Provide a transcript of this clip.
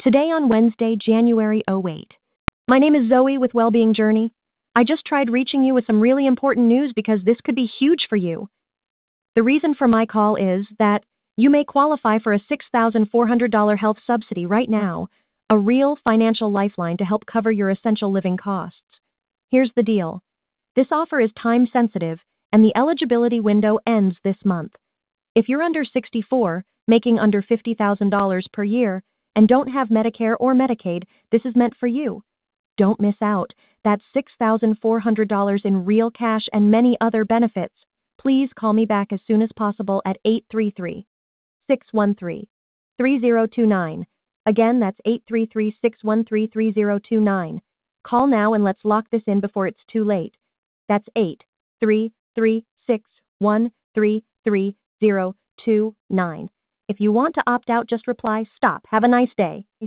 Today on Wednesday, January 08. My name is Zoe with Wellbeing Journey. I just tried reaching you with some really important news because this could be huge for you. The reason for my call is that you may qualify for a $6,400 health subsidy right now, a real financial lifeline to help cover your essential living costs. Here's the deal. This offer is time sensitive and the eligibility window ends this month. If you're under 64, making under $50,000 per year, and don't have Medicare or Medicaid, this is meant for you. Don't miss out. That's $6,400 in real cash and many other benefits. Please call me back as soon as possible at 833-613-3029. Again, that's 833-613-3029. Call now and let's lock this in before it's too late. That's 833-613-3029. If you want to opt out, just reply, "Stop. Have a nice day."